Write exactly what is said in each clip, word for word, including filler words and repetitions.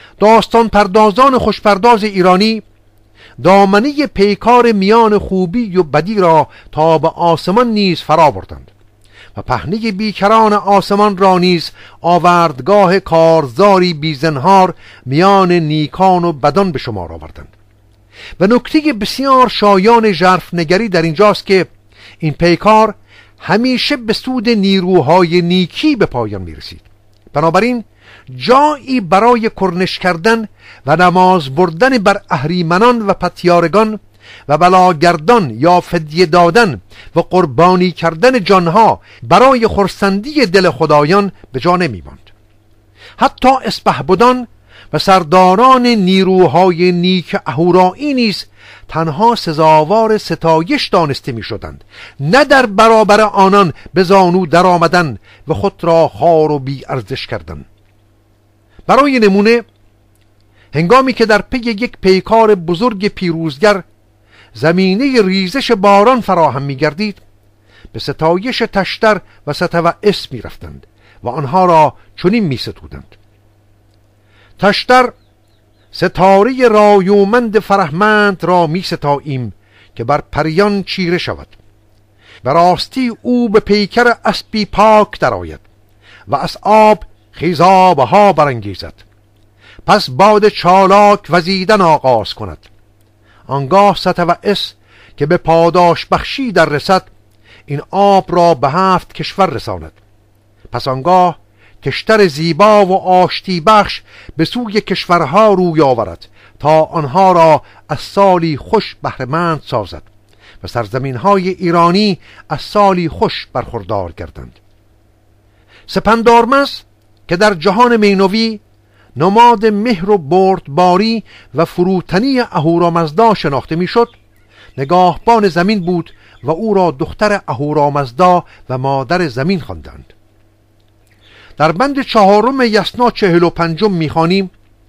داستان پردازان خوشپرداز ایرانی دامنه پیکار میان خوبی و بدی را تا به آسمان نیز فرا بردند و پهنه بیکران آسمان را نیز آوردگاه کارزاری بیزنهار میان نیکان و بدان به شمار آوردند. و نکته بسیار شایان ژرف نگری در اینجاست که این پیکار همیشه به سود نیروهای نیکی به پایان می رسید. بنابراین جایی برای کرنش کردن و نماز بردن بر اهریمنان و پتیارگان و بلاگردان یا فدیه دادن و قربانی کردن جانها برای خرسندی دل خدایان به جا نمی ماند. حتی اسپهبدان و سرداران نیروهای نیک اهورایی نیز تنها سزاوار ستایش دانسته می شدند، نه در برابر آنان به زانو در آمدن و خود را خوار و بی ارزش کردن. برای نمونه، هنگامی که در پی یک پیکار بزرگ پیروزگر زمینه ریزش باران فراهم می گردید، به ستایش تشتر و ستوعس می رفتند و آنها را چنین می ستودند: تشتر ستاره رایومند فرهمند را می ستاییم که بر پریان چیره شود و راستی او به پیکر اسبی پاک درآید و از آب خیزابها برانگیزد. پس باد چالاک وزیدن آغاز کند. آنگاه ستوعس که به پاداش بخشی در رسد این آب را به هفت کشور رساند. پس آنگاه کشتر زیبا و آشتی بخش به سوی کشورها روی آورد تا آنها را از سالی خوش بهره‌مند سازد و سرزمین‌های ایرانی از سالی خوش برخوردار گردند. سپندارمس که در جهان مینوی نماد مهر و بردباری و فروتنی اهورامزدا شناخته میشد، نگاهبان زمین بود و او را دختر اهورامزدا و مادر زمین خواندند. در بند چهارم یسنا چهل و پنجم میخوانیم: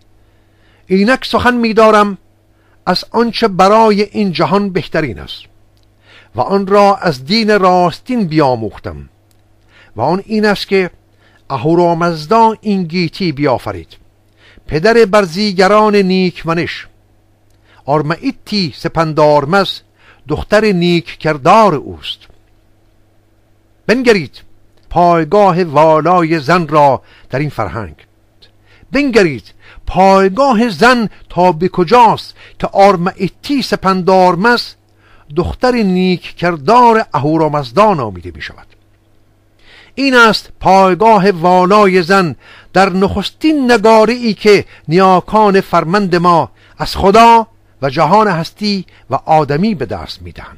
اینک سخن میدارم از آنچه برای این جهان بهترین است و آن را از دین راستین بیاموختم و آن این است که اهورامزدا این گیتی بیافرید، پدر برزیگران نیکمنش، آرمئیتی سپندارمز دختر نیک کردار اوست. بنگرید پایگاه والای زن را در این فرهنگ، بنگرید پایگاه زن تا به کجاست که آرمئیتی سپندارمز دختر نیک کردار اهورامزدا نامیده می شود. این است پایگاه والای زن در نخستین نگاره‌ای که نیاکان فرمند ما از خدا و جهان هستی و آدمی به دست می دهند.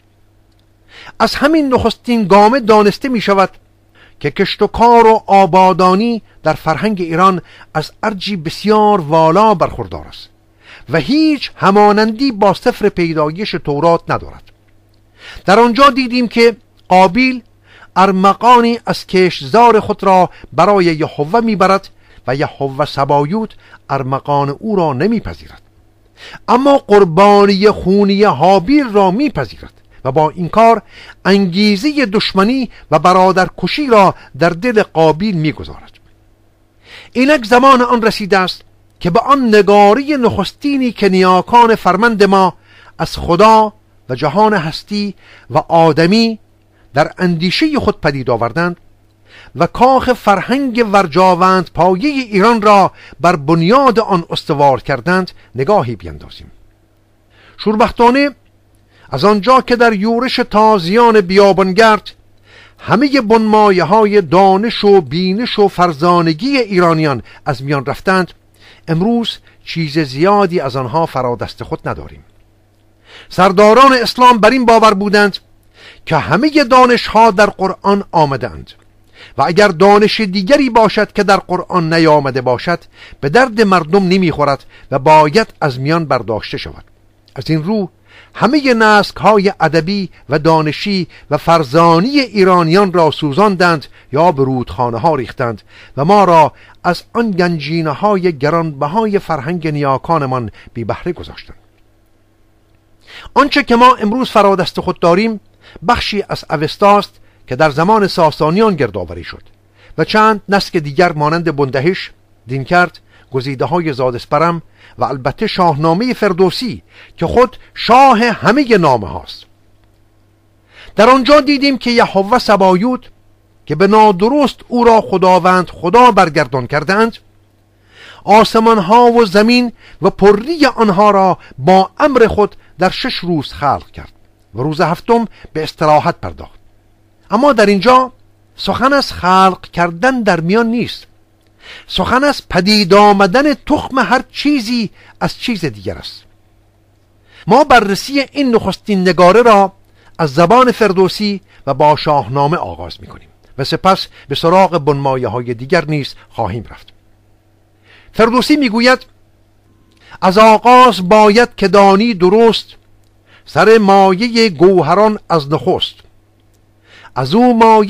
از همین نخستین گامه دانسته می شود که کشت و کار و آبادانی در فرهنگ ایران از ارجی بسیار والا برخوردار است و هیچ همانندی با سفر پیدایش تورات ندارد. در آنجا دیدیم که قابیل ارمغانی از کشتزار خود را برای یهوه میبرد و یهوه سبایوت ارمغان او را نمیپذیرد، اما قربانی خونی هابیل را میپذیرد و با این کار انگیزه دشمنی و برادرکشی را در دل قابیل میگذارد. اینک زمان آن رسیده است که به آن نگاری نخستینی که نیاکان فرمند ما از خدا و جهان هستی و آدمی در اندیشه خود پدید آوردند و کاخ فرهنگ ورجاوند پایه ایران را بر بنیاد آن استوار کردند نگاهی بیندازیم. شوربختانه از آنجا که در یورش تازیان بیابانگرد همه بنمایه های دانش و بینش و فرزانگی ایرانیان از میان رفتند، امروز چیز زیادی از آنها فرادست خود نداریم. سرداران اسلام بر این باور بودند که همه دانش ها در قرآن آمدند و اگر دانش دیگری باشد که در قرآن نیامده باشد به درد مردم نمیخورد و باید از میان برداشته شود. از این رو همه نسک های ادبی و دانشی و فرزانی ایرانیان را سوزاندند یا به رودخانه ها ریختند و ما را از آن گنجینه های گرانبهای فرهنگ نیاکانمان بی بهره گذاشتند. آنچه که ما امروز فرادست خود داریم بخشی از اوستاست که در زمان ساسانیان گردآوری شد و چند نسک دیگر مانند بندهش، دینکرد، گزیده های زادسپرم و البته شاهنامه فردوسی که خود شاه همه نامه هاست. در آنجا دیدیم که یهوه سبایوت که به نادرست او را خداوند خدا برگردان کردند، آسمان ها و زمین و پری آنها را با امر خود در شش روز خلق کرد و روز هفتم به استراحت پرداخت. اما در اینجا سخن از خلق کردن در میان نیست، سخن از پدید آمدن تخم هر چیزی از چیز دیگر است. ما بررسی این نخستین نگاره را از زبان فردوسی و با شاهنامه آغاز می کنیم و سپس به سراغ بنمایه های دیگر نیز خواهیم رفت. فردوسی می گوید: از آغاز باید که دانی درست، سر مایه گوهران از نخست. از او مایه